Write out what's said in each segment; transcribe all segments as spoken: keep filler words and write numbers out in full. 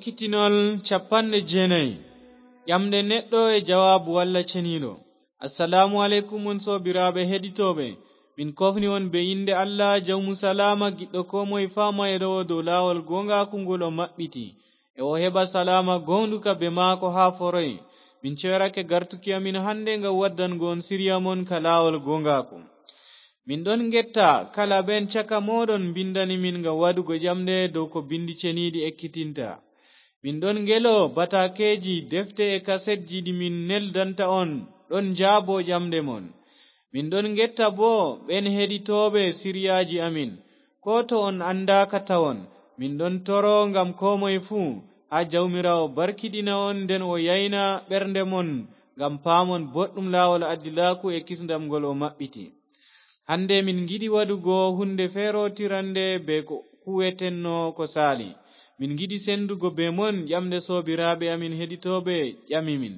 ekkitinol capanɗe jeenayi ƴamde neɗɗo e jawaabu walla ceniiɗo. Assalamu alaikum on sobiraaɓe heɗitooɓe, min kofni on be inde Allah jawmu salama giɗɗo ko moye faama e rewo dow laawol gongaku ngol o maɓɓiti e o heɓa salama gonduka be maako haa foroy. Min ceerake gartuki amin hande ngam waddango on siriya mon ka laawol gongaku. Min ɗon getta kala ben caka moɗon bindani min ngam wadugo ƴamde dow ko bindi ceniiɗi ekkitinta. Min ɗon ngelo batakeji defte e kasetji ɗi min neldanta on ɗon jaabo ƴamde mon. Min ɗon getta bo ɓen heɗitooɓe siriyaji amin, ko to on andaka tawon min ɗon toro ngam ko moye fuu ha jawmirawo barkiɗina on nden o yayna ɓernde mon ngam paamon boɗɗum laawol adilaku e kisndam ngol o maɓɓiti. Hande min giɗi wadugo hunde feerotirande be ko huwetenno ko saali. Min giɗi sendugo be mon ƴamde sobiraaɓe amin heɗitooɓe ƴami min.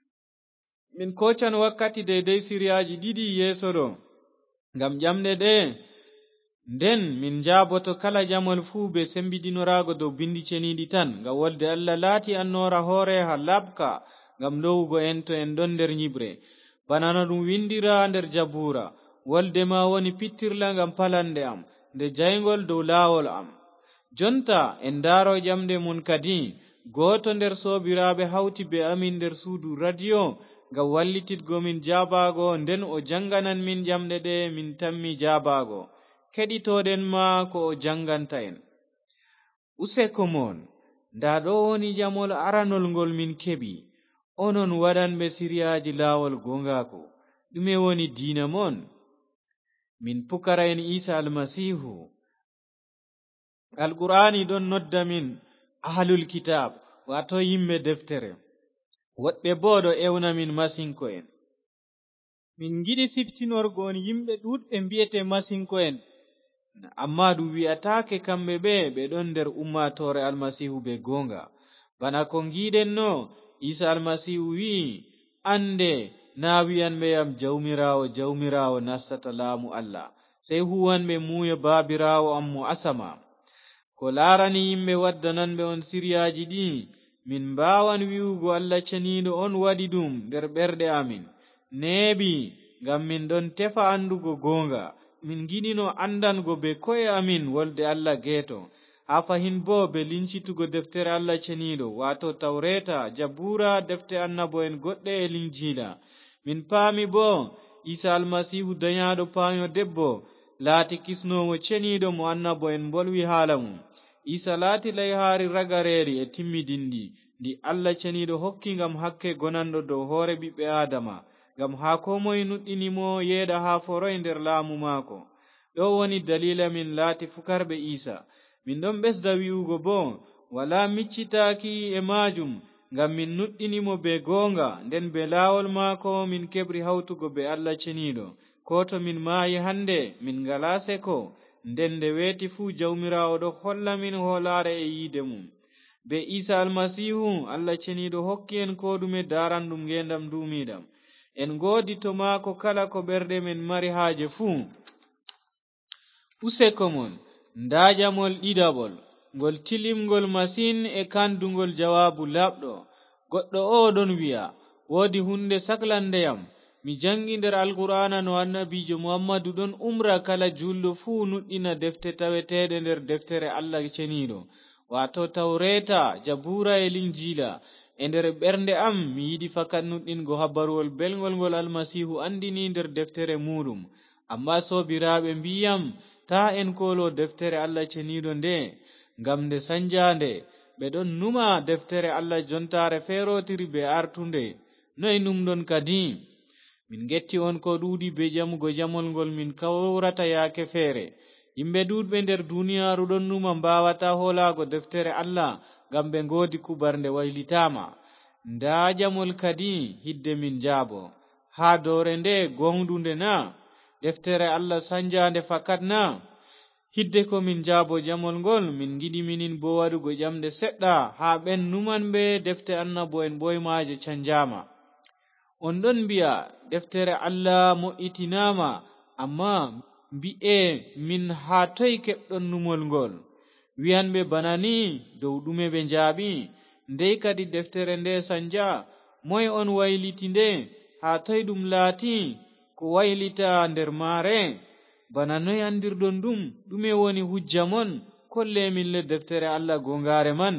Min kocan wakkati daidai siriyaji ɗiɗi yeeso ɗo ngam ƴamde ɗe, nden min jaaboto kala jamol fuu be sembidinorago dow bindi ceniiɗi tan, ngam wolde Allah laati annora hoore ha labka ngam lowugo en to en ɗon nder nyibre. Bana no ɗum windira nder Zabura, wolde ma woni pittirla ngam palande am, nde jaygol dow laawol am. Jonta en daro ƴamde mun kadi, goto nder sobiraaɓe hawti be amin nder suudu radio ngam wallititgo min jaabago, nden o janganan min ƴamde ɗe min tammi jaabago. Keɗitoɗen ma ko o janganta en. Useko mon, nda ɗo woni ƴamol aranol ngol min keɓi, onon waɗanɓe siriyaji laawol gongaku. Ɗume woni diina mon? Min pukara en Isa almasihu. Alqur'ani ɗon nodda min ahlul kitab, wato yimɓe deftere. Woɗɓe bo ɗo ewna min masinko en. Min giɗi siftinorgo on yimɓe ɗuɗɓe mbiyete masinko en, amma ɗum wi'atake kamɓe ɓe ɓe ɗon nder ummatore almasihu be gonga. Bana ko giɗen no, Isa almasihu wi'i, ande na wi'anɓe yam jawmirawo jawmirawo nastata laamu Allah, sai huwanɓe muya babirawo am mo asama. Ko laarani yimɓe waddananɓe on siriyaji ɗi, min mbawan wi'ugo Allah ceniiɗo on waɗi ɗum nder ɓerɗe amin. Neeɓi ngam min ɗon tefa andugo gonga. Min giɗino andango be ko'e amin wolde Allah geeto. Ha fahin bo be lincitugo deftere Allah ceniiɗo, wato Tawreta, Zabura, defte annabo'en goɗɗe e Linjila. Min paami bo Isa almasihu dayaɗo paanyo debbo laati kisnowo ceniiɗo mo annabo'en bolwi haala mum. Isa laati layhaari ragareeri e timmidindi ndi Allah ceniiɗo hokki ngam hakke gonanɗo dow hoore ɓiɓɓe Adama, ngam ha ko moye nuɗɗinimo yeeɗa ha foroy nder laamu maako. Ɗo woni dalila min laati fukarɓe Isa. Min ɗon ɓesda wi'ugo bo wala miccitaaki e majum, ngam min nuɗɗinimo be gonga, nden be laawol maako min keɓri hawtugo be Allah ceniiɗo. Ko to min maayi hande min ngala seko, nden nde weeti fuu jawmirawo ɗo holla min hoolare e yiide mum. Be Isa almasihu Allah ceniiɗo hokki en ko ɗume daranɗum ngendam dumiɗam. En godi to maako kala ko ɓerɗe men mari haaje fuu. Useko mon, nda ƴamol ɗiɗaɓol ngol tilimgol masin e kandugol jawaabu labɗo. Goɗɗo o ɗon wi'a, woodi hunde saklandeyam. Mi jangi nder Alqur'ana no annabijo Muhammadu ɗon umra kala julɗo fuu nuɗɗina defte taweteɗe nder deftere Allah ceniiɗo, wato Tawreta, Zabura e Linjila. E nder ɓernde am mi yiɗi fakat nuɗɗingo habaruwol belgol ngol almasihu andini nder deftere muɗum. Amma sobiraaɓe mbiyam ta en kolo deftere Allah ceniiɗo nde, ngam nde sanjande ɓe ɗon numa deftere Allah jontare feerotiri be artunde. Noy numɗon kadi? Min getti on ko ɗuuɗi be jamugo jamol ngol min kawrata yaake feere. Yimɓe ɗuɗɓe nder duniyaaru ɗon numa mbawata hoolago deftere Allah ngam ɓe ngodi kubarnde waylitama. Nda jamol kadi hidde min jaabo. Ha dore nde gongdunde na? Deftere Allah sanjande fakat na? Hidde ko min jaabo jamol ngol, min giɗi minin bo waɗugo ƴamde seɗɗa ha ɓen numanɓe defte annabo'en ɓoymaje canjama. On ɗon mbi'a deftere Allah mo'itinama, amma mbi'e min ha toy keɓɗon numol ngol? wi'anɓe bana ni dow ɗume ɓe njaaɓi. Ndey kadi deftere nde sanja moy on wayliti nde, haa toy ɗum laati ko waylita nder maare? Bana noy andirɗon ɗum? ɗume woni hujja mon? Kolle min le deftere Allah gongaare man.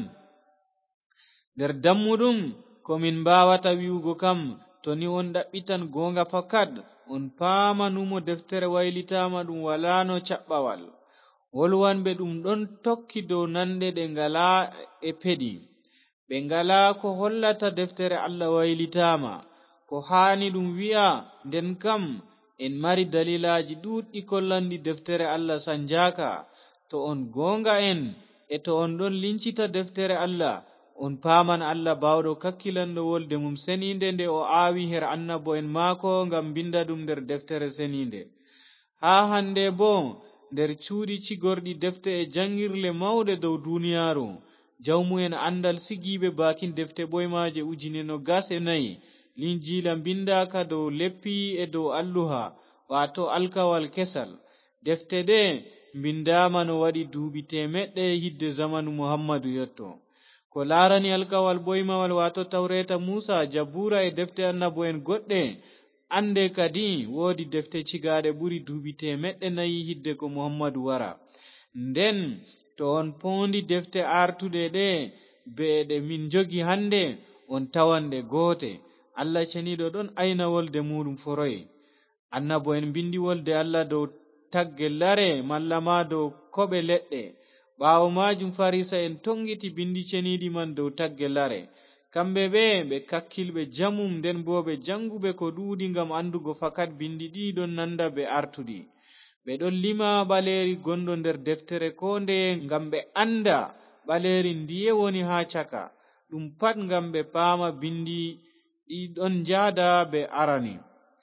Nder dammuɗum ko min mbawata wi'ugo kam, to ni on ɗaɓɓitan gonga fakat on paamanumo deftere waylitama ɗum wala no caɓɓawal. wolwanɓe ɗum ɗon tokki dow nanɗe ɗe ngala e peɗi, ɓe ngala ko hollata deftere Allah waylitama ko haani ɗum wi'a. nden kam en mari dalilaji ɗuɗɗi kollandi deftere Allah sanjaka. to on gonga en e to on ɗon lincita deftere Allah, on paaman Allah bawɗo kakkilanɗo wolde mum seninde nde o aawi her annabo en maako ngam binda ɗum nder deftere seninde. haa hande bo nder cuuɗi cigorɗi defte e jangirle mawɗe dow duniyaaru, jawmu en andal sigiɓe bakin defte ɓoymaje ujine no gas e nayi linjila bindaka dow leppi e dow alluha, wato alkawal kesal. defte ɗe bindama no waɗi duuɓi temeɗɗe hidde zamanu Muhammadu yotto. ko larani alkawal boymawal wato tawreta, Musa, Jabura e defte annabo en goɗɗe, ande kadi woodi defte cigaɗe ɓuri duuɓi temeɗɗe nayi hidde ko Muhammadu wara. nden to on poondi defte artuɗe ɗe be ɗe min jogi hande, on tawanɗe goote. Allah ceniɗo ɗon ayna wolde muɗum foroy. annabo en bindi wolde Allah dow tagge lare malla ma dow koɓe leɗɗe. ɓaawo majum farisa en tongiti bindi ceniɗi man dow tagge lare. kamɓe ɓe ɓe kakkilɓe jamum, nden bo ɓe janguɓe ko ɗuuɗi ngam andugo fakat bindi ɗi ɗon nanda be artuɗi. ɓe ɗon lima ɓaleri gondo nder deftere ko nde ngam ɓe anda ɓaleri ndiye woni ha caka. ɗum pat ngam ɓe paama bindi ɗi ɗon jaada be arani.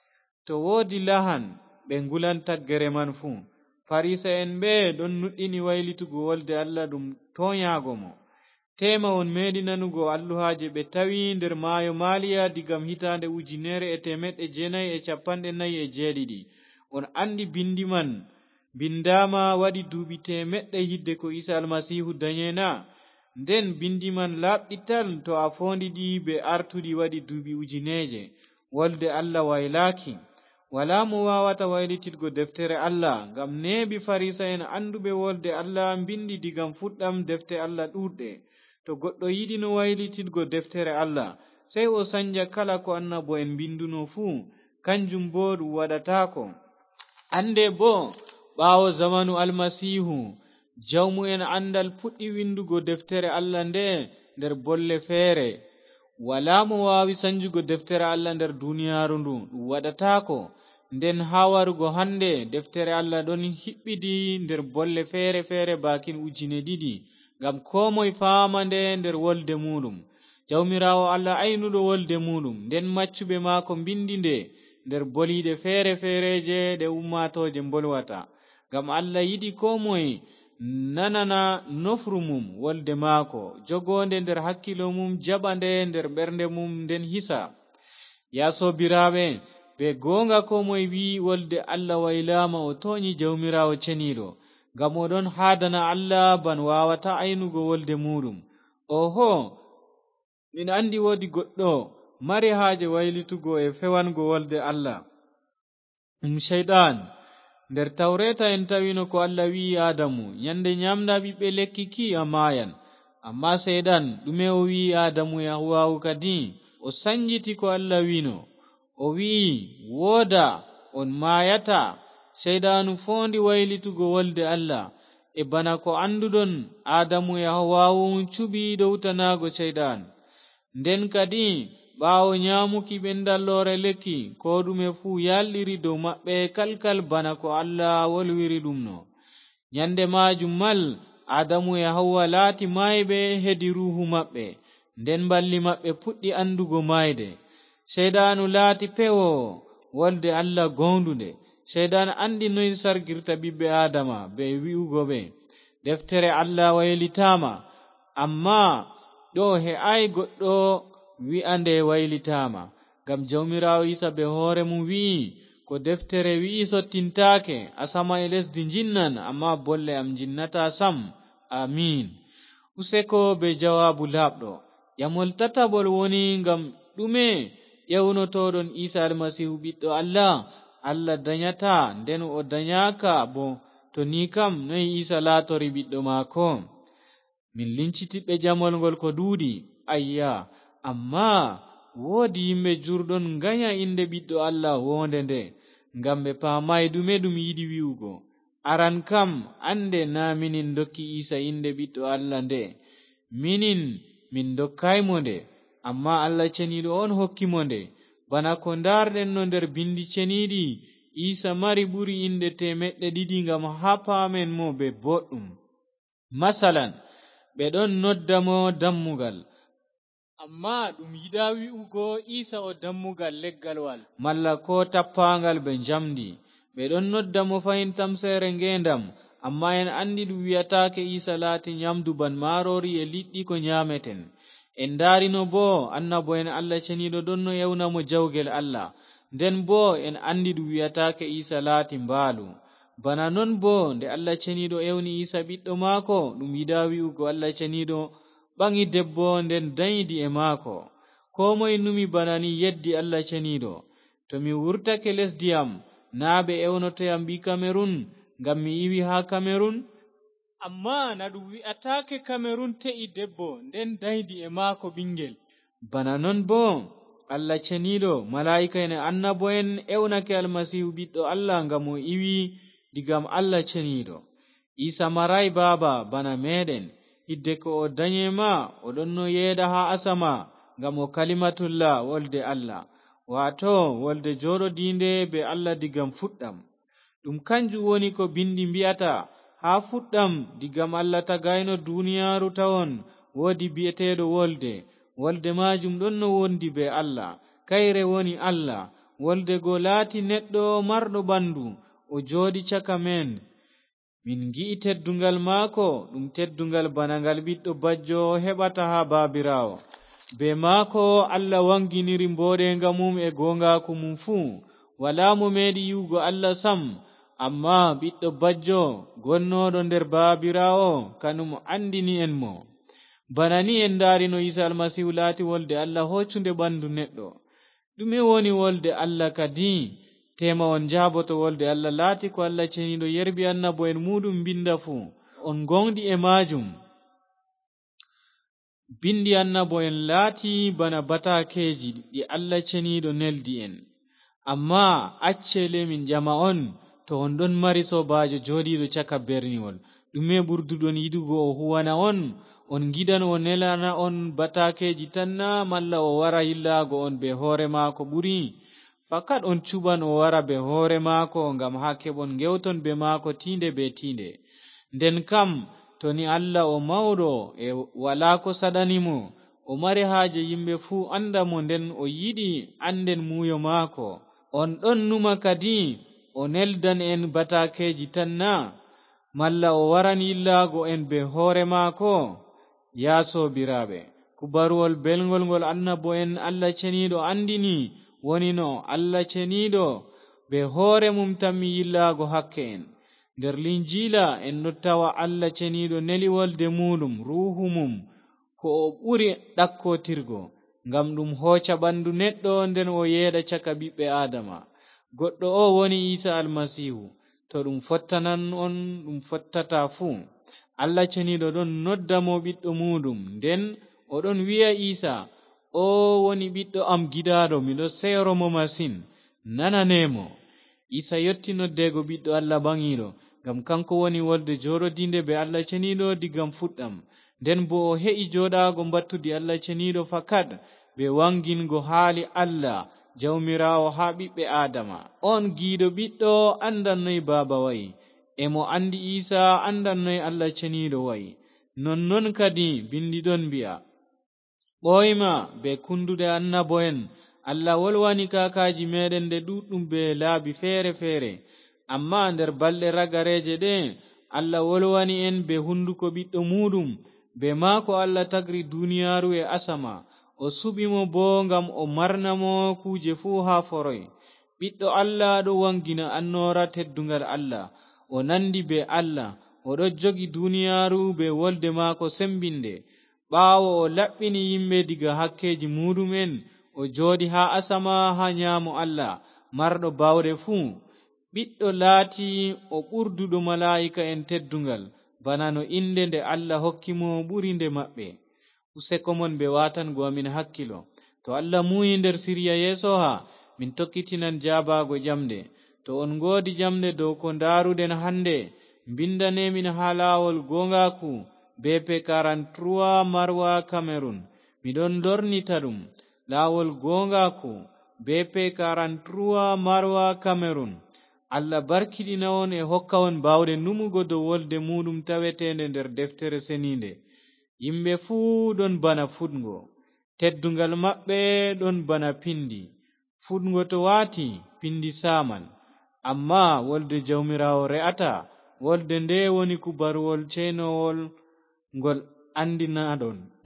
to woodi lahan ɓe ngulan taggere man fuu. farisa en ɓe ɗon nuɗɗini waylitugo wolde Allah ɗum toyago mo. tema on meɗi nanugo alluhaje ɓe tawi nder maayo maliya digam hitande ujunere e temeɗɗe jeenayi e capanɗe nayi e jeeɗiɗi. on andi bindi man bindama waɗi duuɓi temeɗɗe hidde ko Isa almasihu danyena. nden bindi man laɓɗi tal to a fondi ɗi be artuɗi waɗi duuɓi ujineje. wolde Allah waylaki. wala mo wawata waylitirgo deftere Allah, ngam neebi farisa en anduɓe wolde Allah bindi digam fuɗɗam defte Allah ɗuɗɗe. to goɗɗo yiɗi no waylitirgo deftere Allah, sai o sanja kala ko annabo en binduno fuu, kanjum bo ɗum waɗatako. ande bo ɓaawo zamanu almasihu, jawmu en andal puɗɗi windugo deftere Allah nde nder bolle feere. wala mo wawi sanjugo deftere Allah nder duniyaaru ndu, ɗum waɗatako. nden ha warugo hande deftere Allah ɗon hiɓɓidi nder bolle feere feere bakin ujine ɗiɗi, ngam ko moye faama nde nder wolde muɗum. jawmirawo Allah aynuɗo wolde muɗum, nden maccuɓe maako bindi nde nder boliɗe feere feereje ɗe ummatoje bolwata. ngam Allah yiɗi ko moye nanana nofru mum wolde maako, jogonde nder hakkilo mum, jaɓa nde nder ɓernde mum, nden hisa. ya sobiraɓe, be gonga ko moye wi wolde Allah waylama o toñi jawmirawo ceniɗo, ngam oɗon haadana Allah ban wawata aynugo wolde muɗum. oho, min andi woodi goɗɗo mari haaje waylitugo e fewango wolde Allah, ɗum shayɗan. nder tawreta en tawino ko Allah wi'i Adamu, nyande nyamda ɓiɓɓe lekki ki a mayan. amma shayɗan ɗume o wi'i Adamu e Hawwa'u kadi? o sanjiti ko Allah wino, o wi'i wooda on mayata. shayɗanu fondi waylitugo wolde Allah, e bana ko anduɗon Adamu e Hawwa'u cuɓi dowtanago shayɗan. nden kadi ɓaawo nyamuki ɓendallore lekki, ko ɗume fuu yalɗiri dow maɓɓe kalkal bana ko Allah wolwiri ɗum no. nyande majum mal Adamu e Hawwa laati mayɓe hedi ruhu maɓɓe, nden balli maɓɓe puɗɗi andugo mayde. shayɗanu laati pewo wolde Allah gondunde. shayɗan andi noy sargirta ɓiɓɓe Adama be wi'ugo ɓe deftere Allah waylitama, amma ɗo he'ai goɗɗo wi'ande waylitama, ngam jawmirawo Isa be hoore mum wi'i ko deftere wi'i sottintake. asama e lesdi jinnan, amma bolle am jinnata sam. amin. Useko be jawabu labɗo. Yamol tatabol woni ngam ɗume ƴewnotoɗon Isa almasihu ɓiɗɗo Allah, Allah danyata nden o danyaka bo, to ni kam noy Isa laatori ɓiɗɗo maako? Min lincitiɓɓe jamol ngol ko duudi, ayya, amma woodi yimɓe jurɗon nganya inde ɓiɗɗo Allah wonde nde, ngam ɓe paamay ɗume ɗum yiɗi wi'ugo. Aran kam ande na minin dokki Isa inde ɓiɗɗo Allah nde, minin min dokkaymo nde, amma Allah ceniɗo on hokki mo nde. Bana ko ndarɗen no nder bindi ceniɗi, Isa mari ɓuri inde temeɗɗe ɗiɗi ngam ha paamen mo be boɗɗum. Masalan, ɓe ɗon nodda mo dammugal, amma ɗum yiɗa wi'ugo Isa o dammugal leggal wal, malla ko tappangal be njamdi. Ɓe ɗon nodda mo fahin tamsere ngendam, amma en andi ɗum wi'atake Isa laati nyamdu ban marori e liɗɗi ko nyameten. En darino bo annabo en Allah ceniɗo ɗon no yewna mo jawgel Allah, nden bo en andi ɗum wi'atake Isa laati mbaalu. Bana non bo nde Allah ceniɗo ewni Isa ɓiɗɗo maako, ɗum yiɗa wi'ugo Allah ceniɗo ɓangi debbo nden danyidi e maako. Ko moye numi bana ni yeddi Allah ceniɗo. To mi wurtake lesdi am, na ɓe ewnotoyam ɓi Kamerun ngam mi iwi ha Kamerun? Amma na ɗum wi'atake Kamerun te'i debbo nden danyidi e maako ɓingel. Bana non bo Allah ceniɗo, mala'ika en annabo en ewnake almasihu ɓiɗɗo Allah ngam o iwi digam Allah ceniɗo. Isa marai baba bana meɗen, hidde ko o danye ma o ɗon no yeeda ha asama ngam o kalimatullah, wolde Allah, wato wolde joɗodinde be Allah digam fuɗɗam. Ɗum kanjum woni ko bindi mbi'ata, ha fuɗɗam digam Allah tagayno duniyaru tawon woodi bi'eteɗo wolde. Wolde majum ɗon no wondi be Allah, kayre woni Allah. Wolde go laati neɗɗo marɗo ɓandu, o joɗi caka men. Min gi'i teddungal maako, ɗum teddungal bana ngal ɓiɗɗo bajjo heɓata ha baabirawo. Be maako Allah wanginiri mboɗenga mum e gongaku mum fuu. Wala mo meɗi yi'ugo Allah sam, amma ɓiɗɗo bajjo gonnoɗo nder baabirawo kanum andini en mo. Bana ni en darino Isa almasihu laati wolde Allah hoccunde ɓandu neɗɗo. Ɗume woni wolde Allah kadi? Tema on jaboto wolde Allah laati ko Allah ceniɗo yerbi annabo en muɗum binda fuu, on gonɗi e majum. Bindi annabo en laati bana batakeji ɗi Allah ceniɗo neldi en. Amma accele min jama on, to on ɗon mari sobajo joɗiɗo caka berniwol, ɗume ɓurduɗon yiɗugo o huwana on? On gidan o nelana on batakeji tanna, malla o wara yillago on be hoore maako ɓuri? Fakat on cuɓan o wara be hoore maako ngam ha keɓon gewton be maako tinde be tinde. Nden kam to ni Allah o mawɗo e wala ko saɗanimo, o mari haaje yimɓe fuu anda mo, nden o yiɗi anden muyo maako, on ɗon numa kadi o neldan en batakeji tanna, malla o waran yillago en be hoore maako? Ya sobiraɓe, kubaruwol belgol ngol annabo en Allah ceniɗo andini woni no Allah ceniɗo be hoore mum tammi yillago hakke en. Nder linjila en ɗo tawa Allah ceniɗo neli wolde muɗum, ruhu mum, ko o ɓuri ɗakkotirgo, ngam ɗum hoca ɓandu neɗɗo nden o yeeɗa caka ɓiɓɓe Adama. Goɗɗo o woni Isa almasihu. To ɗum fottanan on, ɗum fottata fuu. Allah ceniɗo ɗon nodda mo ɓiɗɗo muɗum, nden o ɗon wi'a Isa, o woni ɓiɗɗo am giɗaɗo, miɗo seyro mo masin, nananemo. Isa yotti noddego ɓiɗɗo Allah bangiɗo, ngam kanko woni wolde joɗodinde be Allah ceniɗo digam fuɗɗam, nden bo o he'i joɗago mbattudi Allah ceniɗo fakat be wangingo haali Allah jawmirawo ha ɓiɓɓe Adama. On giɗo ɓiɗɗo andan noy baba wayi, emo andi Isa andan noy Allah ceniɗo wayi. Nonnon kadi bindi ɗon mbi'a, ɓoyma be kundude annabo en, Allah wolwani kakaji meɗen nde ɗuɗɗum be laabi fere fere, amma nder balɗe ragareje ɗe Allah wolwani en be hunduko ɓiɗɗo muɗum. Be maako Allah tagri duniyaru e asama, o suɓimo bo ngam o marnamo kuje fuu ha foroy. Ɓiɗɗo Allah ɗo wangina annora teddungal Allah, o nandi be Allah, o ɗo jogi duniyaaru be wolde maako sembinde. ɓaawo o laɓɓini yimɓe diga hakkeji muɗumen, o jooɗi haa asama haa nyaamo Allah marɗo bawɗe fuu. ɓiɗɗo laati o ɓurduɗo malaa'ika en teddungal, bana no inde nde Allah hokki mo ɓuri nde maɓɓe. useko mon ɓe watango amin hakkilo. to Allah muyi nder siriya yeeso ha min tokkitinan jaabago jamde. to on ngoodi jamde dow ko ndaruɗen hande, mbindanemin ha lawol gongaku B P quarante-trois Marwa Cameroon. miɗon lornita ɗum lawol gongaku B P quarante-trois Marwa Cameroon. Allah barkiɗina on e hokka on bawɗe numugo dow wolde muɗum tawetende nder deftere seninde. yimɓe fuu ɗon bana fuɗgo, teddungal maɓɓe ɗon bana pindi. fuɗgo to wati pindi saman, amma wolde jawmirawo re'ata. wolde nde woni kubaruwol ceenowol ngol andinaɗon.